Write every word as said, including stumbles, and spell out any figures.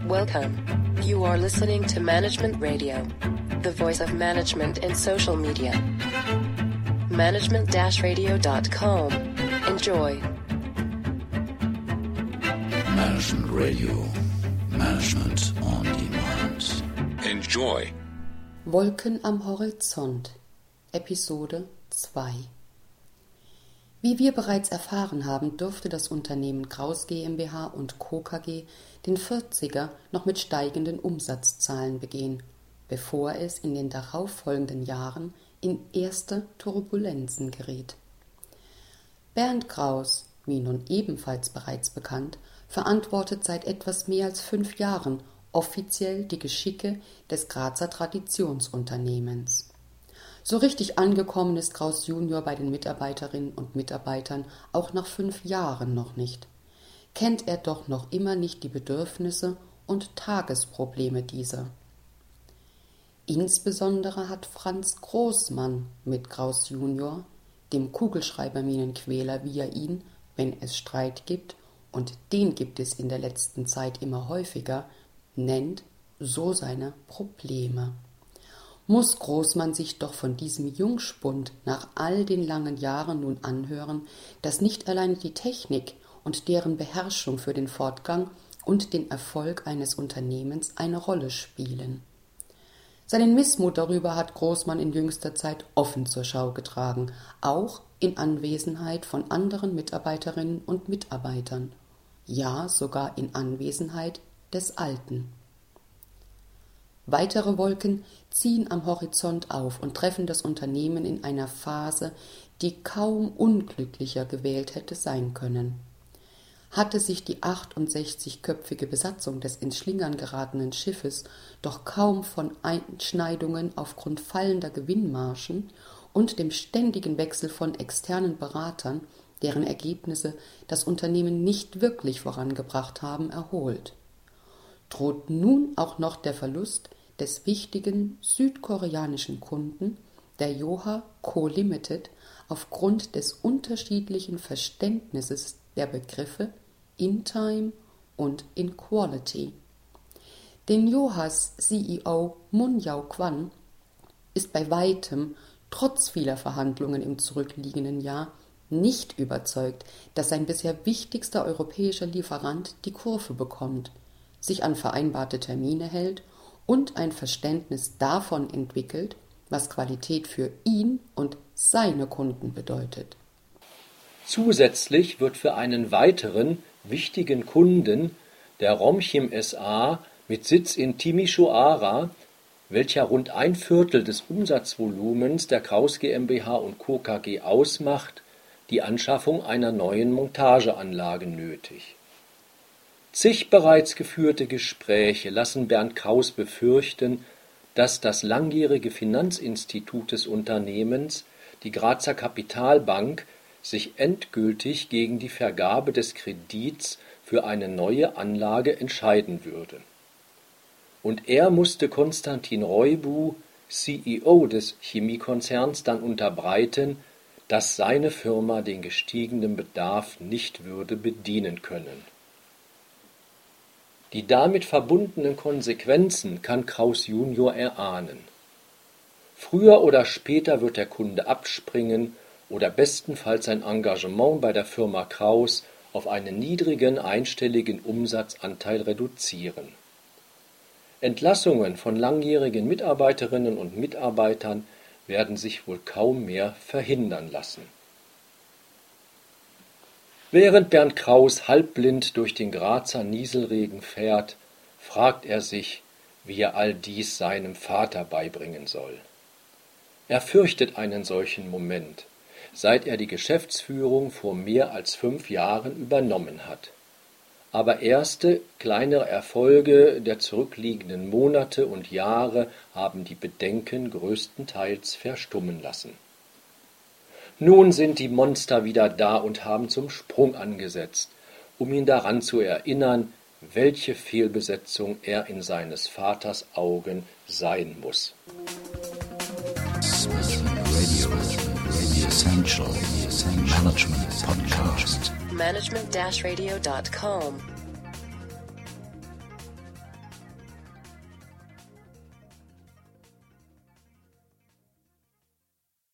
Welcome. You are listening to Management Radio, the voice of management in social media. management dash radio dot com. Enjoy. Management Radio. Management on Demand. Enjoy. Wolken am Horizont. Episode zwei. Wie wir bereits erfahren haben, dürfte das Unternehmen Kraus GmbH und Co. K G den vierziger noch mit steigenden Umsatzzahlen begehen, bevor es in den darauffolgenden Jahren in erste Turbulenzen geriet. Bernd Kraus, wie nun ebenfalls bereits bekannt, verantwortet seit etwas mehr als fünf Jahren offiziell die Geschicke des Grazer Traditionsunternehmens. So richtig angekommen ist Kraus Junior bei den Mitarbeiterinnen und Mitarbeitern auch nach fünf Jahren noch nicht. Kennt er doch noch immer nicht die Bedürfnisse und Tagesprobleme dieser. Insbesondere hat Franz Großmann mit Kraus Junior, dem Kugelschreiberminenquäler wie er ihn, wenn es Streit gibt, und den gibt es in der letzten Zeit immer häufiger, nennt, so seine Probleme. Muss Großmann sich doch von diesem Jungspund nach all den langen Jahren nun anhören, dass nicht allein die Technik und deren Beherrschung für den Fortgang und den Erfolg eines Unternehmens eine Rolle spielen. Seinen Missmut darüber hat Großmann in jüngster Zeit offen zur Schau getragen, auch in Anwesenheit von anderen Mitarbeiterinnen und Mitarbeitern, ja sogar in Anwesenheit des Alten. Weitere Wolken ziehen am Horizont auf und treffen das Unternehmen in einer Phase, die kaum unglücklicher gewählt hätte sein können. Hatte sich die achtundsechzigköpfige Besatzung des ins Schlingern geratenen Schiffes doch kaum von Einschneidungen aufgrund fallender Gewinnmargen und dem ständigen Wechsel von externen Beratern, deren Ergebnisse das Unternehmen nicht wirklich vorangebracht haben, erholt. Droht nun auch noch der Verlust des wichtigen südkoreanischen Kunden, der Yoha Co. Limited, aufgrund des unterschiedlichen Verständnisses der Begriffe in Time und in Quality. Denn Yohas C E O Moon Yao Kwan ist bei weitem, trotz vieler Verhandlungen im zurückliegenden Jahr, nicht überzeugt, dass sein bisher wichtigster europäischer Lieferant die Kurve bekommt, sich an vereinbarte Termine hält und ein Verständnis davon entwickelt, was Qualität für ihn und seine Kunden bedeutet. Zusätzlich wird für einen weiteren wichtigen Kunden, der Romchim S A mit Sitz in Timișoara, welcher rund ein Viertel des Umsatzvolumens der Kraus GmbH und Co. K G ausmacht, die Anschaffung einer neuen Montageanlage nötig. Zig bereits geführte Gespräche lassen Bernd Kraus befürchten, dass das langjährige Finanzinstitut des Unternehmens, die Grazer Kapitalbank, sich endgültig gegen die Vergabe des Kredits für eine neue Anlage entscheiden würde. Und er musste Konstantin Roibu, C E O des Chemiekonzerns, dann unterbreiten, dass seine Firma den gestiegenen Bedarf nicht würde bedienen können. Die damit verbundenen Konsequenzen kann Kraus Junior erahnen. Früher oder später wird der Kunde abspringen oder bestenfalls sein Engagement bei der Firma Kraus auf einen niedrigen einstelligen Umsatzanteil reduzieren. Entlassungen von langjährigen Mitarbeiterinnen und Mitarbeitern werden sich wohl kaum mehr verhindern lassen. Während Bernd Kraus halbblind durch den Grazer Nieselregen fährt, fragt er sich, wie er all dies seinem Vater beibringen soll. Er fürchtet einen solchen Moment, seit er die Geschäftsführung vor mehr als fünf Jahren übernommen hat. Aber erste, kleinere Erfolge der zurückliegenden Monate und Jahre haben die Bedenken größtenteils verstummen lassen. Nun sind die Monster wieder da und haben zum Sprung angesetzt, um ihn daran zu erinnern, welche Fehlbesetzung er in seines Vaters Augen sein muss. Radio, Radio Essential, Management Podcast. management dash radio dot com